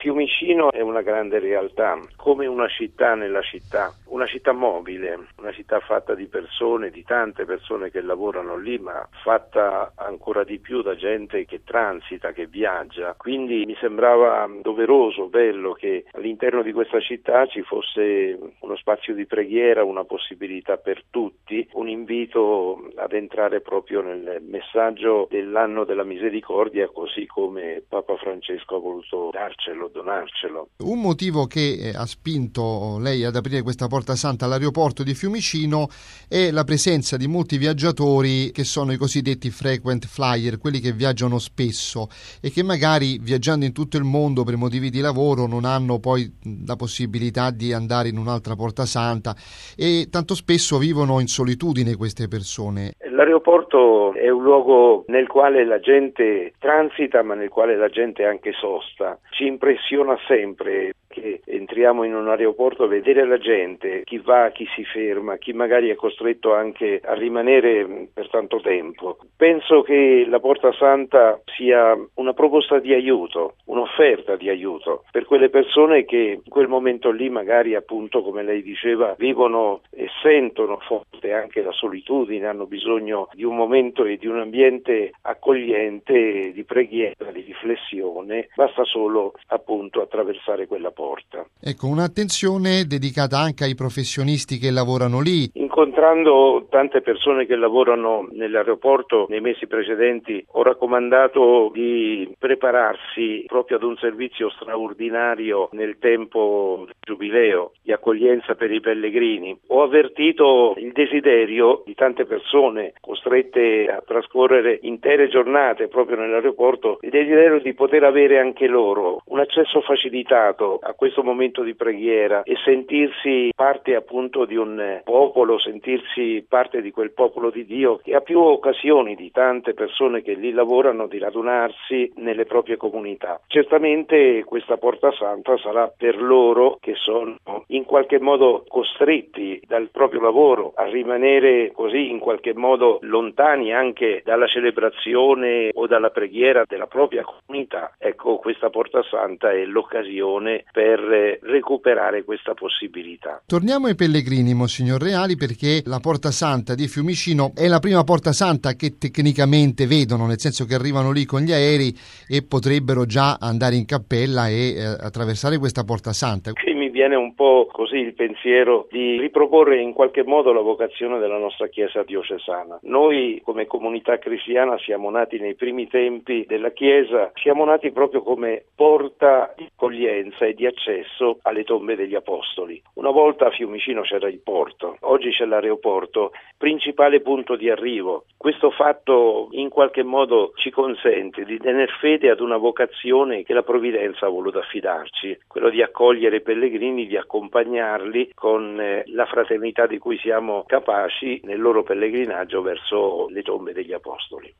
Fiumicino è una grande realtà, come una città nella città, una città mobile, una città fatta di persone, di tante persone che lavorano lì, ma fatta ancora di più da gente che transita, che viaggia. Quindi mi sembrava doveroso, bello che all'interno di questa città ci fosse uno spazio di preghiera, una possibilità per tutti, un invito ad entrare proprio nel messaggio dell'anno della misericordia, così come Papa Francesco ha voluto donarcelo. Un motivo che ha spinto lei ad aprire questa Porta Santa all'aeroporto di Fiumicino è la presenza di molti viaggiatori che sono i cosiddetti frequent flyer, quelli che viaggiano spesso e che magari viaggiando in tutto il mondo per motivi di lavoro non hanno poi la possibilità di andare in un'altra Porta Santa e tanto spesso vivono in solitudine queste persone. L'aeroporto è un luogo nel quale la gente transita, ma nel quale la gente anche sosta. Ci impressiona sempre che entriamo in un aeroporto, vedere la gente, chi va, chi si ferma, chi magari è costretto anche a rimanere per tanto tempo. Penso che la Porta Santa sia una proposta di aiuto, un'offerta di aiuto per quelle persone che in quel momento lì magari, appunto, come lei diceva, vivono e sentono forte anche la solitudine, hanno bisogno di un momento e di un ambiente accogliente, di preghiera, di riflessione. Basta solo, appunto, attraversare quella porta. Ecco, un'attenzione dedicata anche ai professionisti che lavorano lì. Incontrando tante persone che lavorano nell'aeroporto nei mesi precedenti, ho raccomandato di prepararsi proprio ad un servizio straordinario nel tempo del giubileo, di accoglienza per i pellegrini. Ho avvertito il desiderio di tante persone costrette a trascorrere intere giornate proprio nell'aeroporto, il desiderio di poter avere anche loro un accesso facilitato a questo momento di preghiera e sentirsi parte appunto di un popolo, sentirsi parte di quel popolo di Dio che ha più occasioni di tante persone che lì lavorano di radunarsi nelle proprie comunità. Certamente questa Porta Santa sarà per loro che sono in qualche modo costretti dal proprio lavoro a rimanere così in qualche modo lontani anche dalla celebrazione o dalla preghiera della propria comunità. Ecco, questa Porta Santa è l'occasione per recuperare questa possibilità. Torniamo ai pellegrini, Monsignor Reali, perché la Porta Santa di Fiumicino è la prima Porta Santa che tecnicamente vedono, nel senso che arrivano lì con gli aerei e potrebbero già andare in cappella e attraversare questa Porta Santa. Qui mi viene un po' così il pensiero di riproporre in qualche modo la vocazione della nostra Chiesa diocesana. Noi come comunità cristiana siamo nati nei primi tempi della Chiesa, siamo nati proprio come porta di accoglienza e di accesso alle tombe degli Apostoli. Una volta a Fiumicino c'era il porto, oggi c'è l'aeroporto, principale punto di arrivo. Questo fatto in qualche modo ci consente di tener fede ad una vocazione che la Provvidenza ha voluto affidarci, quello di accogliere i pellegrini, di accompagnarli con la fraternità di cui siamo capaci nel loro pellegrinaggio verso le tombe degli Apostoli.